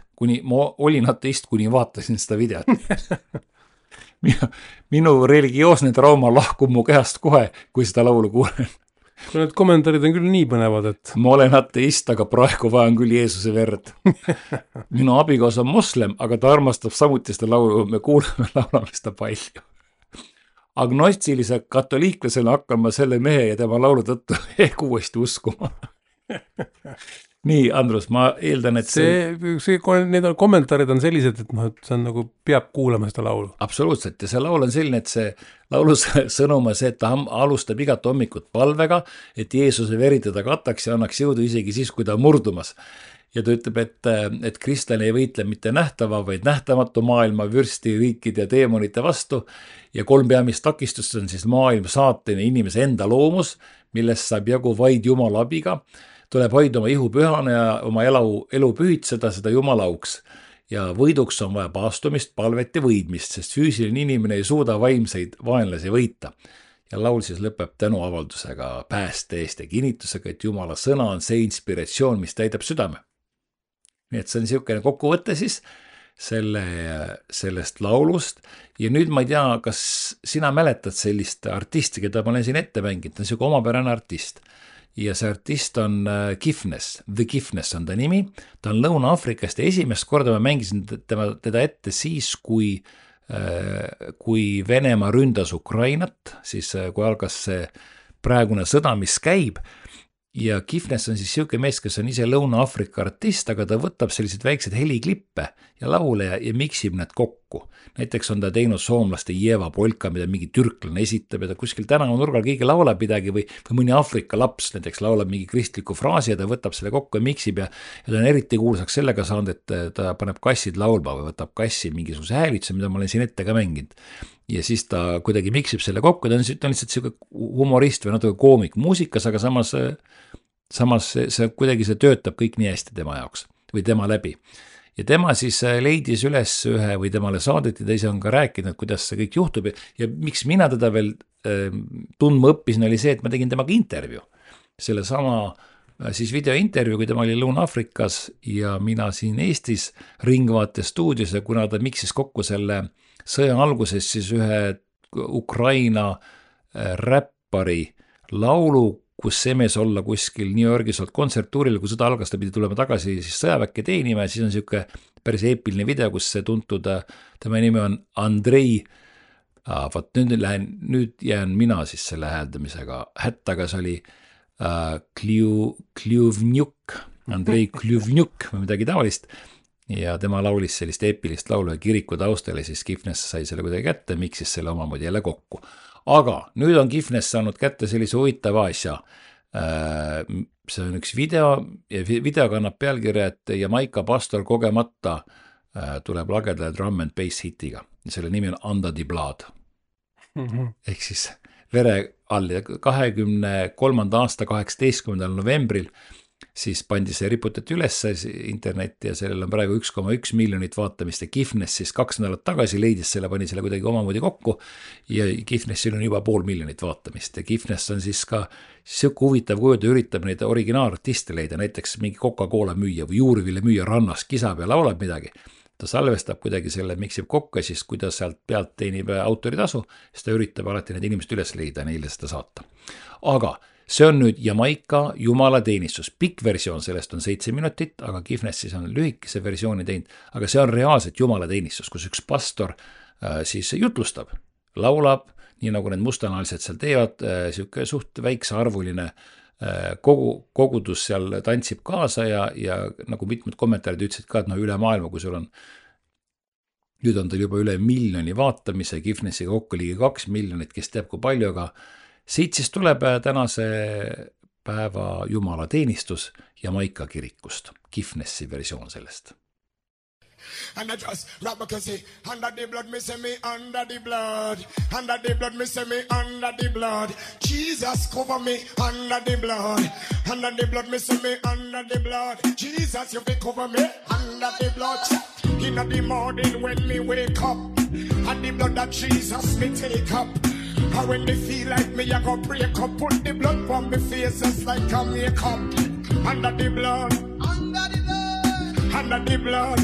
kuni vaatasin seda videot. Minu religioosne trauma lahkub mu kehast kohe, kui seda laulu kuulen. Kui need kommentaarid on küll nii põnevad, et... Ma olen ateist, aga praegu vajan küll Jeesuse verd. Minu abigaas on moslem, aga ta armastab samuti seda laulu, me laulame seda palju. Agnostilise katoliiklasena hakkan ma selle mehe ja tema laulu tõttu uuesti uskuma. Nii, Andrus, ma eeldan, et need kommentaarid on sellised, et see on nagu peab kuulama seda laulu. Absoluutselt, ja see laul on selline, et see laulu sõnum on see, et ta alustab igat hommikut palvega, et Jeesuse veri teda kataks ja annaks jõudu isegi siis, kui ta murdumas. Ja ta ütleb, et kristlane ei võitle mitte nähtava, vaid nähtamatu maailma, vürsti, riikide ja teemonite vastu. Ja 3 peamist takistust on siis maailm, saaten ja inimese enda loomus, millest saab jagu vaid Jumala abiga. Tuleb hoida oma ihu pühana ja oma elu pühitseda seda Jumala auks. Ja võiduks on vaja paastumist, palvet ja võidmist, sest füüsiline inimene ei suuda vaimseid vaenlasi võita. Ja laul siis lõpeb tänuavaldusega pääste eest ja kinnitusega, et Jumala sõna on see inspiratsioon, mis täidab südame. Nii et see on niisugune kokkuvõte siis sellest laulust. Ja nüüd ma ei tea, kas sina mäletad sellist artisti, keda ma olen siin ette mänginud, ta on niisugune omapärane artist. Ja see artist on Kifnes, The Kifnes on ta nimi, ta on Lõuna-Afrikast ja esimest korda ma mängisin teda ette siis, kui Venemaa ründas Ukrainat, siis kui algas see praegune sõda, mis käib. Ja Kifnes on siis siuke mees, kes on ise Lõuna-Afrika artist, aga ta võtab sellised väiksed heliklippe ja laule ja miksib need kokku. Näiteks on ta teinud soomlaste Jeva polka, mida mingi türklane esitab ja ta kuskil tänavanurgal keegi laulab midagi või mõni Afrika laps näiteks laulab mingi kristliku fraasi ja ta võtab selle kokku ja miksib ja ta on eriti kuulsaks sellega saanud, et ta paneb kassid laulma või võtab kassi mingisuguse häälituse, mida ma olen siin ette ka mänginud. Ja siis ta kuidagi miksib selle kokku, ta on lihtsalt selline humorist või natuke koomik muusikas, aga samas see kuidagi see töötab kõik nii hästi tema jaoks või tema läbi. Ja tema siis leidis üles ühe või temale saadeti, ta ise on ka rääkinud, kuidas see kõik juhtub ja miks mina teda veel tundma õppisin, oli see, et ma tegin temaga intervju. Selle sama siis videointervju, kui tema oli Lõuna-Afrikas ja mina siin Eestis Ringvaate stuudios ja kuna ta miksis kokku selle sõja alguses siis ühe Ukraina räppari laulu, kus see mees olla kuskil New Yorgis olnud kontserttuuril, kui sõda algas, ta pidi tulema tagasi siis sõjaväkke teenima ja siis on niisugune päris eepiline video, kus see tuntud, tema nimi on Andrei, nüüd jään mina siis selle hääldamisega hätta, see oli Kljuvnjuk, Andrei Kljuvnjuk või midagi taolist ja tema laulis sellist eepilist laulu ja kiriku taustale, siis Kifnes sai selle kuidagi kätte, miksis selle omamoodi jälle kokku. Aga nüüd on Kifnes saanud kätte sellise huvitava asja. See on üks video ja video kannab pealkirja, et Jamaica pastor kogemata tuleb lagedale drum and bass hitiga. Selle nimi on Under the Blood. Ehk siis vere all. 23. aasta 18. novembril siis pandi see riputati üles internetti ja sellel on praegu 1,1 miljonit vaatamist ja Kifnes siis 2 nädalat tagasi leidis selle, pani selle kuidagi omamoodi kokku ja Kifnesil on juba 500 000 vaatamist ja Kifnes on siis ka siuke huvitav kujuda, üritab neid originaalartiste leida, näiteks mingi Coca-Cola müüja või juuriville müüja rannas kisab ja laulab midagi ta salvestab kuidagi selle, miksib kokku ja siis, kui ta sealt pealt teenib autoritasu, siis ta üritab alati need inimesed üles leida ja neile seda saata. Aga see on nüüd Jamaica jumalateenistus. Pikk versioon sellest on 7 minutit, aga Kifnes siis on lühikese versiooni teinud, aga see on reaalselt jumalateenistus, kus üks pastor siis jutlustab, laulab, nii nagu need mustanahalised seal teevad, siuke suht väikse arvuline kogudus seal tantsib kaasa ja nagu mitmed kommentaarid ütlesid ka, et üle maailma, kui sul on, nüüd on tal juba üle 1 miljoni vaatamise, Kifnesiga kokku ligi 2 miljonit, kes teab kui palju, aga siit siis tuleb tänase päeva jumalateenistus Jamaica kirikust, Kifnesi versioon sellest. And I just rap because say, under the blood, me say me under the blood. Under the blood, me say me under the blood. Jesus cover me under the blood. Under the blood, me say me under the blood. Jesus, you be cover me under the blood. In the morning when me wake up, and the blood that Jesus me take up. And when me feel like me, I go break up, put the blood on me face just like a makeup. Under the blood. Under the blood. Under the blood.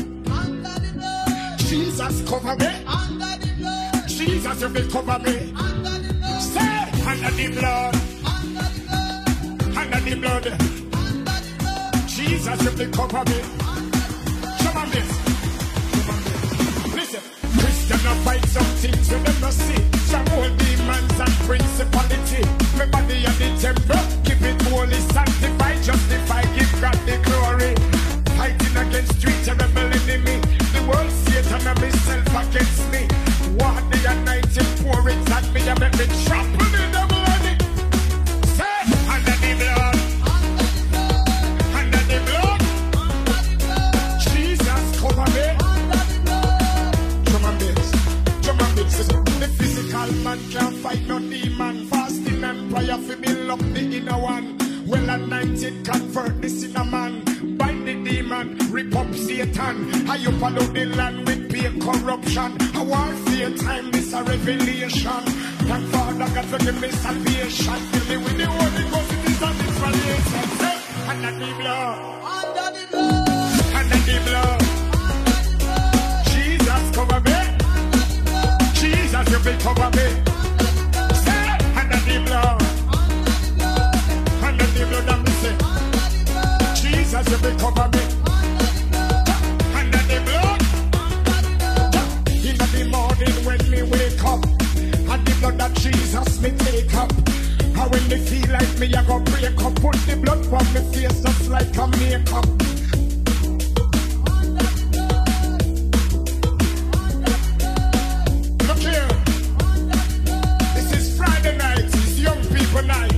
Jesus cover me under the blood. Jesus, you will cover me under the blood. Say under the blood. Under the blood. Under the blood. Under the blood. Jesus, you will cover me. Show me this. Listen, Christian I fight some things you never see. Some old demons and principality. My body at the temple, keep it holy, sanctified, justified, give God the glory. Fighting against street and rebel enemy. The world Satan and myself against me. What the anointing pour it at me and make me trample the devil on it. Say, under the blood. Under the blood. Jesus cover me. Drum and bass. Drum and bass. The physical man can't fight no demon. Fasting and prayer for build up the inner one. Well anointed convert this in a man. Bind the demon, rip up Satan. I you follow the land with pure corruption. A warfare time, this a revelation. Thank Father God for give me salvation. Fill me with the Holy Ghost, it is an inspiration. Say, under the blood. Under the blood. Under the blood. Jesus cover me. Jesus, you will cover me. Say, under the blood. Under the blood, and me say, Jesus, you will cover me. Under the blood. In the morning when me wake up, and the blood that Jesus me take up. And when me feel like me, I go break up, put the blood from me face just like a makeup. Look here. This is Friday night, it's young people night.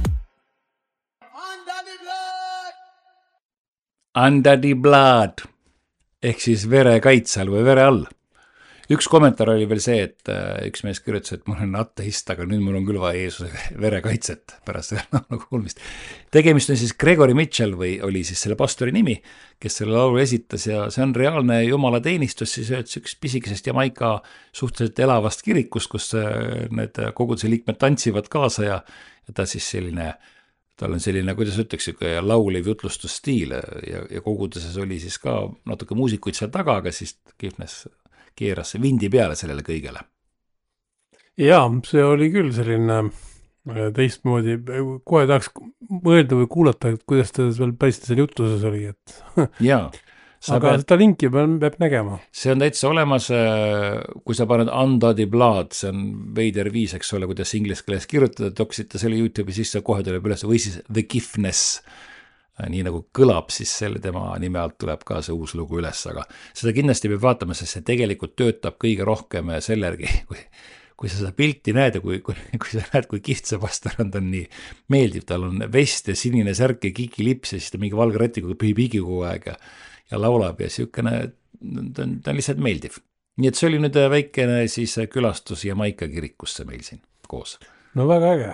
Under the blood ehk siis vere kaitse all või vere all. Üks kommentaar oli veel see, et üks mees kirjutas, et mul on ateist, aga nüüd mul on küll vaja Jeesuse vere kaitset pärast selle laulu kuulmist. Tegemist on siis Gregory Mitchell või oli siis selle pastori nimi, kes selle laulu esitas ja see on reaalne jumalateenistus siis üks pisikesest Jamaica suhteliselt elavast kirikust, kus need koguduse liikmed tantsivad kaasa ja ta siis selline tal on selline, kuidas ütleks, laulev jutlustusstiil ja koguduses oli siis ka natuke muusikuid seal taga, aga siis Kifnes keeras vindi peale sellele kõigele. Jaa, see oli küll selline teistmoodi, kohe tahaks mõelda või kuulata, et kuidas ta veel päris seal jutluses oli, et jaa. Aga seda linki peab nägema. See on täitsa olemas, kui sa paned Under the Blood, see on veider viis, eks ole, kuidas inglise keeles kirjutada, toksite selle YouTube'i sisse, kohe tuleb üles, või siis The Kifnes, nii nagu kõlab, siis selle tema nime alt tuleb ka see uus lugu üles, aga seda kindlasti peab vaatama, sest see tegelikult töötab kõige rohkem selle järgi, kui sa seda pilti näed ja kui sa näed, kui kihvt see pastor on, ta on nii meeldiv, tal on vest ja sinine särk ja kikilips ja siis ta mingi valge rätikuga pühib higi kogu aeg ja laulab ja siukene, ta on lihtsalt meeldiv. Nii et see oli nüüd väikene siis külastus Jamaica kirikusse meil siin koos. No väga äge.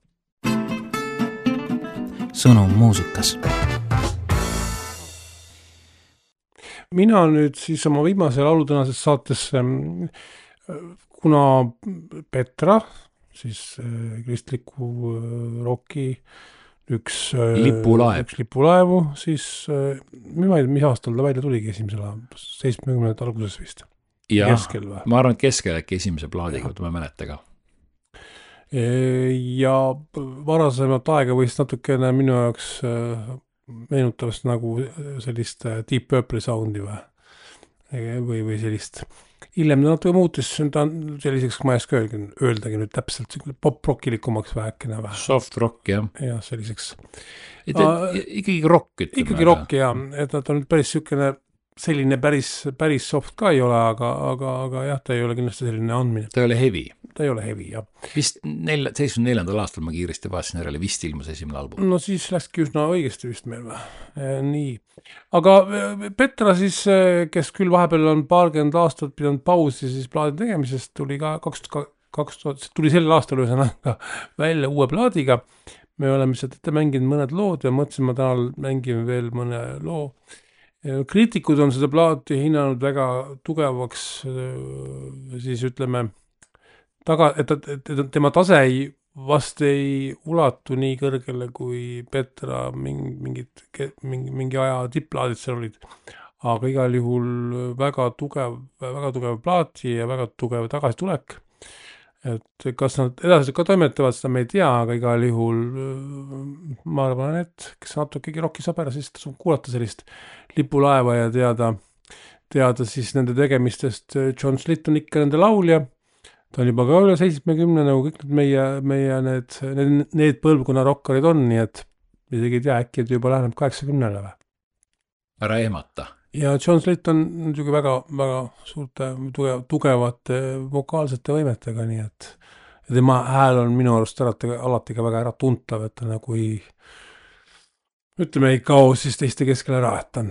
Sõnum muusikas. Mina nüüd siis oma viimase laulu tänases saates, kuna Petra, siis kristliku roki lipulaevu, siis ma ei tea, mis aastal ta välja tuligi esimesel 70 alguses vist. Ja, keskel või? Ma arvan, et keskel äkki esimese plaadiga, ma ei mäleta ka. Ja varasemat aega võis natukene minu jaoks meenutavast nagu sellist Deep Purple soundi või sellist. Hiljem ta natuke muutis, ta on selliseks, ma ei oska öeldagi nüüd täpselt, pop-rockilikumaks vähekene vähe. Soft rock, jah. Ja selliseks. Ikkagi rock, ütleme. Ikkagi rock, jah. Et ta on päris sükene selline päris soft ka ei ole, aga jah, ta ei ole kindlasti selline andmine. Ta ei ole heavy. Ta ei ole heavy, jah. Vist 74. aastal ma kiiresti vaatasin järele, vist ilmus esimene album. No siis läkski üsna õigesti vist meil või. Nii. Aga Petra siis, kes küll vahepeal on paarkümmend aastat pidanud pausi siis plaadi tegemisest, tuli ka 2000, tuli sellel aastal ühesõnaga välja uue plaadiga. Me oleme sealt ette mänginud mõned lood ja mõtlesin, ma täna mängime veel mõne loo. Kriitikud on seda plaati hinnanud väga tugevaks, siis ütleme, et tema tase vast ei ulatu nii kõrgele kui Petra mingi aja tippplaadid seal olid, aga igal juhul väga tugev plaati ja väga tugev tagasitulek. Et kas nad edasi ka toimetavad, seda me ei tea, aga igal juhul ma arvan, et kes natukegi rocki sabera, siis tasub kuulata sellist lipulaeva ja teada siis nende tegemistest. John Slitt on ikka nende laulja, ta on juba ka üle 70, nagu kõik meie need põlvkonna rockarid on, nii et isegi ei tea, äkki juba läheneb 80-le või? Ära ehmata. Ja John Slitt on niisugune väga, väga suurte, tugevate vokaalsete võimetega, nii et tema hääl on minu arust alati ka väga ära tuntav, et ta nagu ütleme, ei kao siis teiste keskel ära, et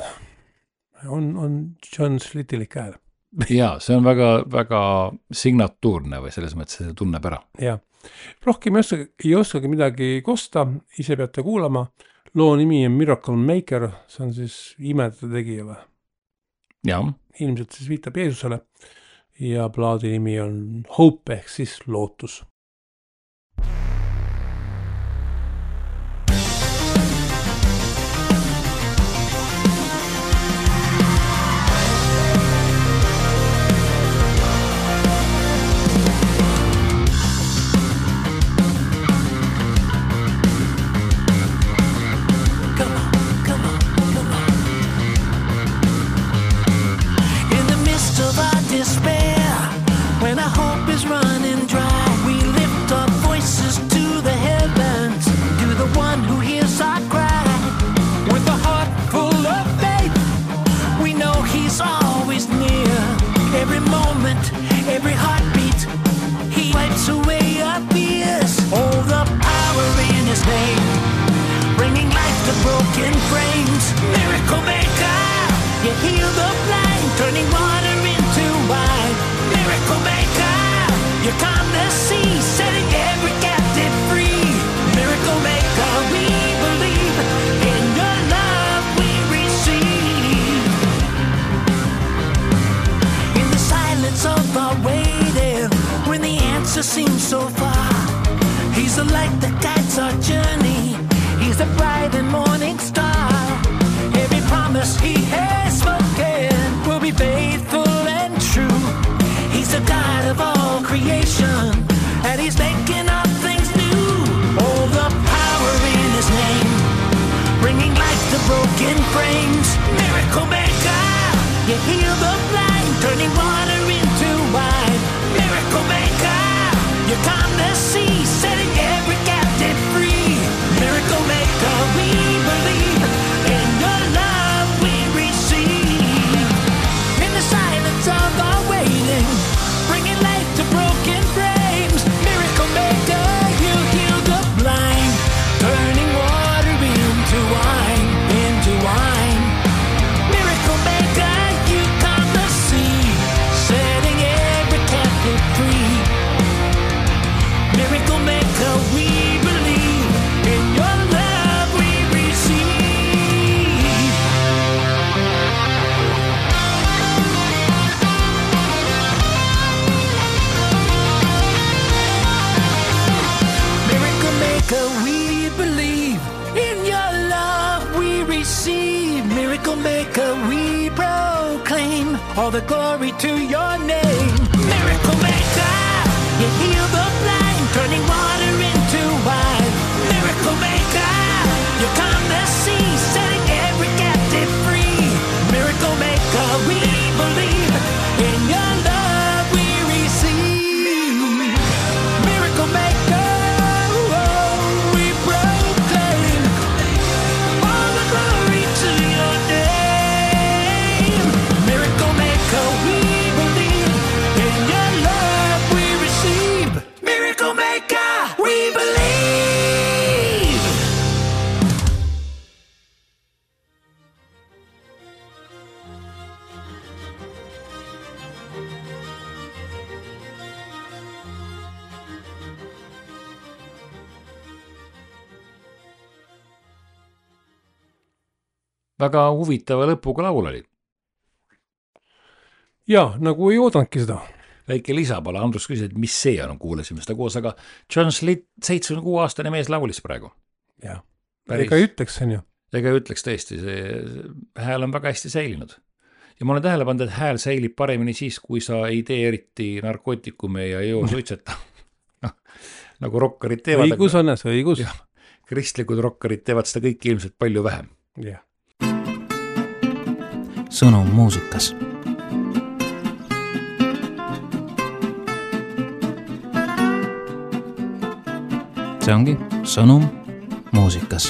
on John Slittilik hääl. Jaa, see on väga, väga signatuurne või selles mõttes, see tunneb ära. Jah. Rohkem ei oskagi midagi kosta, ise peate kuulama. Loo nimi on Miracle Maker, see on siis imede tegija või? Jah. Ilmselt siis viitab Jeesusele ja plaadi nimi on Hope ehk siis lootus. Broken frames, miracle maker. You heal the blind, turning water into wine. Miracle maker, you calm the sea, setting every captive free. Miracle maker, we believe in your love we receive. In the silence of our waiting, when the answer seems so far, he's the light that guides our journey. He's the bright and morning star. Every promise he has spoken will be faithful and true. He's the God of all creation, and he's making all things new. All the power in his name, bringing life to broken frames. Miracle maker, you heal the blind, turning water into wine. Miracle maker, you calm the sea, setting every captive free. Miracle maker, we believe in your love we receive. In the silence of our waiting, bringing life to broken frames. all the glory to your name. Miracle maker, you heal the blind, turning water into wine. Miracle maker, you calm the sea, setting every captive free. Miracle maker, we believe in your love we receive. Miracle maker, oh, we proclaim all the glory to your name. Miracle maker, we believe in your love we receive. Miracle maker, we believe. väga huvitava lõpuga laul oli. Jaa, nagu ei oodanudki seda. Väike lisapala, Andrus küsis, et mis see on, kuulasime seda koos, aga John Slitt, 76-aastane mees laulis praegu. Jah, ega ei ütleks sen ju. Ega ei ütleks tõesti, see hääl on väga hästi säilinud. Ja ma olen tähele pannud, et hääl säilib paremini siis, kui sa ei tee eriti narkootikume ja ei joo suitseta. Nagu rokkarid teevad. Õigus on see, õigus. Ja, kristlikud rokkarid teevad seda kõike ilmselt palju vähem. Jah. Sõnum muusikas. See ongi sõnum muusikas.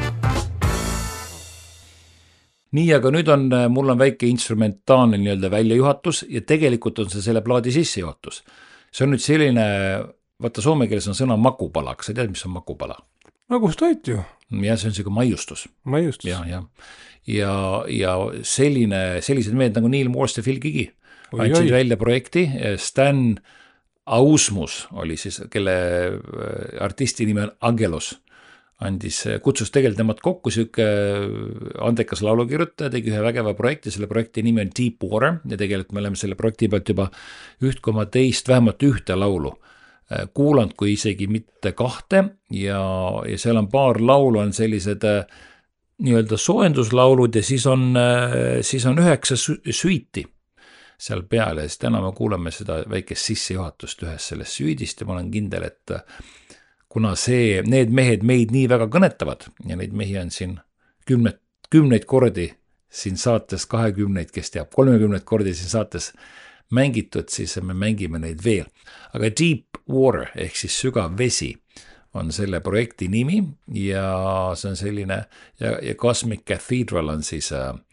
Nii, aga nüüd mul on väike instrumentaalne nii-öelda väljajuhatus ja tegelikult on see selle plaadi sissejuhatus. See on nüüd selline, vaata soome keeles on sõna makupala, kas sa tead, mis on makupala? Magustoit ju. Ja see on selline maiustus. Maiustus. Ja sellised mehed nagu Neil Morse ja Phil Gigi andsid välja projekti. Stan Ausmus oli siis, kelle artisti nimi on Angelos, kutsus tegelikult nemad kokku süke andekas laulukirjutaja, tegi ühe vägeva projekti, selle projekti nimi on Deep Water ja tegelikult me oleme selle projekti pealt juba 1,2 vähemalt ühte laulu kuulanud, kui isegi mitte 2 ja seal on paar laulu, on sellised nii-öelda soojenduslaulud ja siis on 9 süüti seal peale ja siis täna me kuuleme seda väikest sissejuhatust ühest sellest süüdist ja ma olen kindel, et kuna need mehed meid nii väga kõnetavad ja neid mehi on siin kümneid kordi siin saates, 20, kes teab, 30 kordi siin saates mängitud, siis me mängime neid veel. Aga Deep Water ehk siis sügav vesi on selle projekti nimi ja see on selline ja Cosmic Cathedral on siis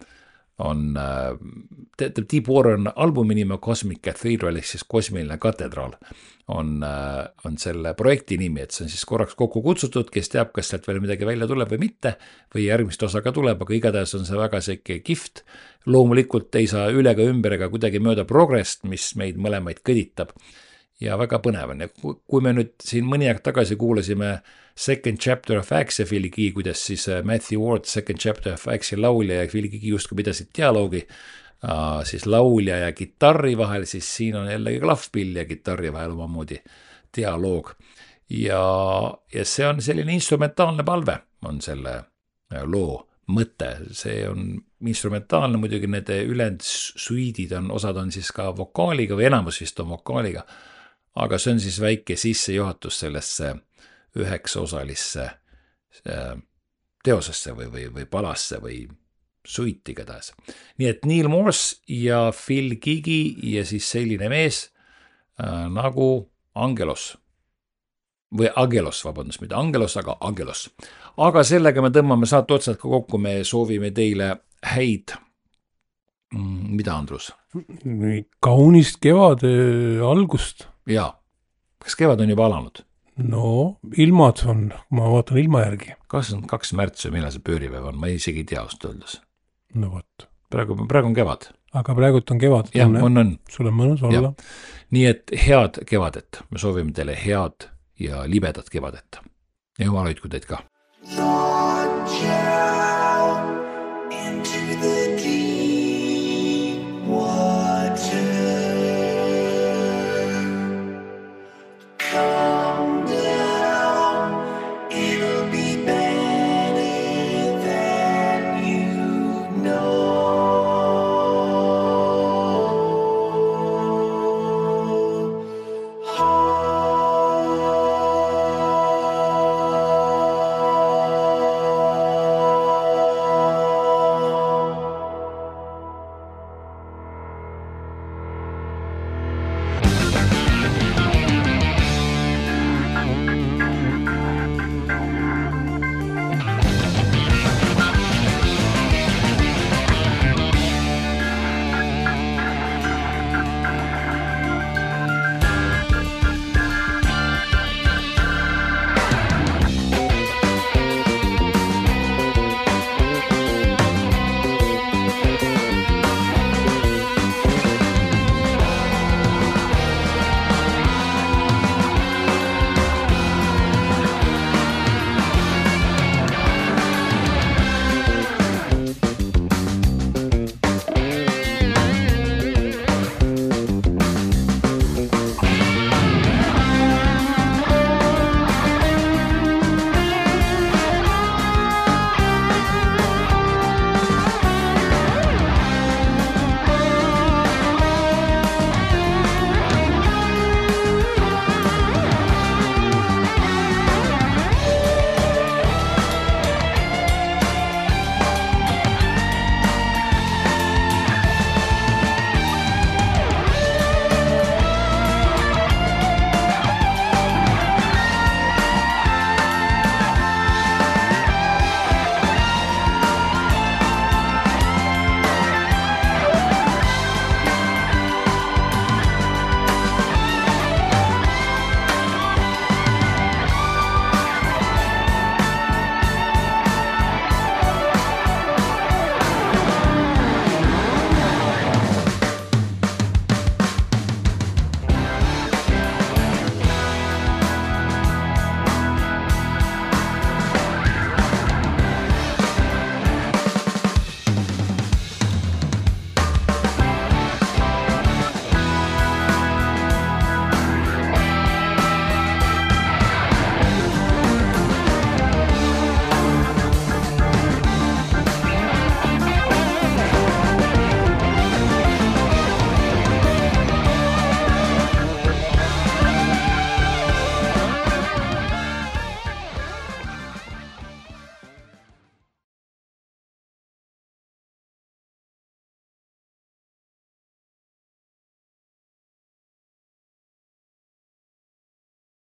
Deep Water on albumi nimi Cosmic Cathedral ehk siis kosmiline katedraal on selle projekti nimi, et see on siis korraks kokku kutsutud, kes teab, kas sealt veel midagi välja tuleb või mitte või järgmist osa ka tuleb, aga igatahes on see väga selline kift. Loomulikult ei saa üle ega ümber ega kuidagi mööda progressist, mis meid mõlemaid kõditab ja väga põnev on. Ja kui me nüüd siin mõni aeg tagasi kuulasime Second Chapter of Acts ja Phil Gigi, kuidas siis Matthew Ward Second Chapter of Actsi laulja ja Phil Gigi justkui pidasid dialoogi siis laulja ja kitarri vahel, siis siin on jällegi klahvpill ja kitarri vahel omamoodi dialoog. Ja see on selline instrumentaalne palve, on selle loo mõte. See on instrumentaalne, muidugi need ülejäänud suidid on, osad on siis ka vokaaliga või enamus vist on vokaaliga, aga see on siis väike sissejuhatus sellesse 9-osalisse teosesse või palasse või suiti igatahes. Nii et Neil Morse ja Phil Gigi ja siis selline mees nagu Angelos või Agelos, vabandust, mitte Angelos, aga Agelos. Aga sellega me tõmbame saate otsad ka kokku, me soovime teile häid, mida Andrus? Kaunist kevade algust. Jaa, kas kevad on juba alanud? No, ilmad on, ma vaatan ilma järgi. Kas on 2 märtsi, millal see pööripäev on? Ma isegi ei tea ausalt öeldes. No võt. Praegu on kevad. Aga praegult on kevad. Jah, on. Sul on mõnus olla. Nii et head kevadet. Me soovime teile head ja libedat kevadet. Ja jumal hoidku teid ka.